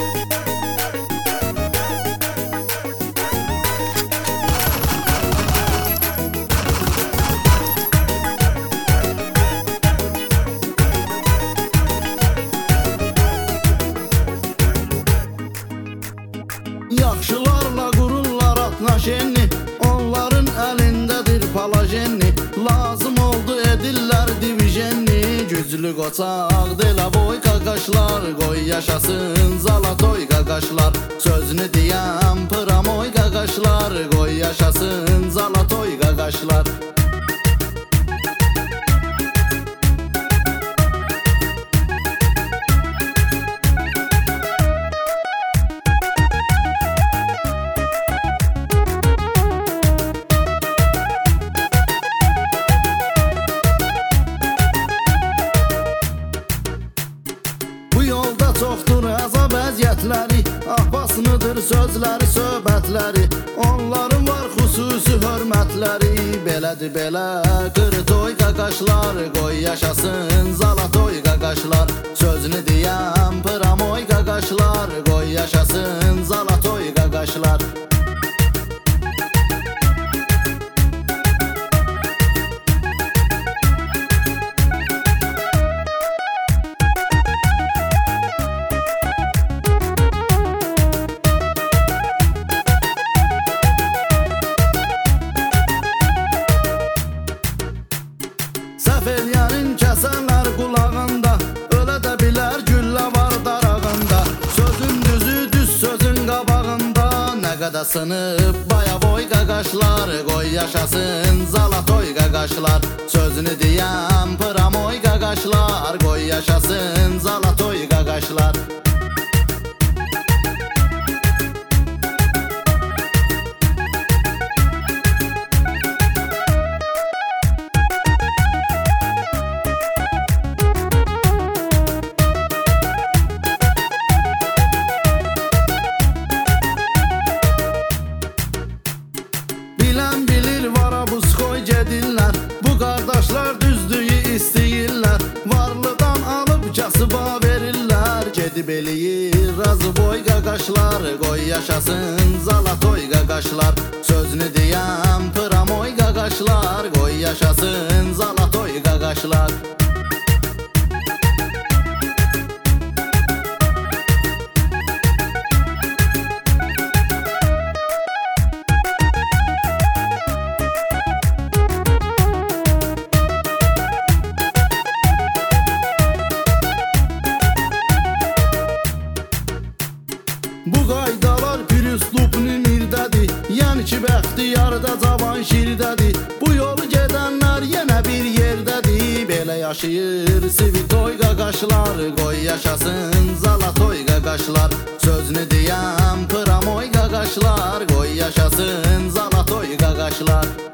Yaxşılarla qururlar atnaşenni, onların əlindədir palajenni. Lazım oldu edirlər divijenni, güclü qoçaq delə boy qaqaşlar. Qoy yaşasın Zalatoy qaqaşlar, sözünü deyən pıramoy qaqaşlar. Qoy yaşasın Zalatoy qaqaşlar. Çoxdur əzab əziyyətləri, ahbasınıdır sözləri, söhbətləri. Onların var xüsusi hörmətləri. Belədir belə qırtoy qaqaşlar, qoy yaşasın Zalatoy qaqaşlar. Sözünü deyən pıramoy qaqaşlar, qoy yaşasın Zalatoy qaqaşlar. Səfelyərin kəsənlər qulağında, ölə də bilər güllə var darağında. Sözün düzü düz sözün qabağında, nə qədər sınıb baya boy qaqaşlar. Qoy yaşasın Zalatoy qaqaşlar, sözünü deyən pıramoy qaqaşlar. Qoy yaşasın Zalatoy qaqaşlar. Bilən bilir Varabuzkoy gedirlər, bu qardaşlar düzdüyü istəyirlər. Varlıdan alıb kasıba verirlər, gedib eləyir razı boy qaqaşlar. Qoy yaşasın Zalatoy qaqaşlar, sözünü deyən pıramoy qaqaşlar. Qoy yaşasın Zalatoy qaqaşlar. Bu qaydalar bir üslubni mirdədir, yəni ki bəxtiyarda cavan şirdədir. Bu yolu gedənlər yenə bir yerdədir, belə yaşayır Svitoy qaqaşlar. Qoy yaşasın Zalatoy qaqaşlar, sözünü deyən pıramoy qaqaşlar. Qoy yaşasın Zalatoy qaqaşlar.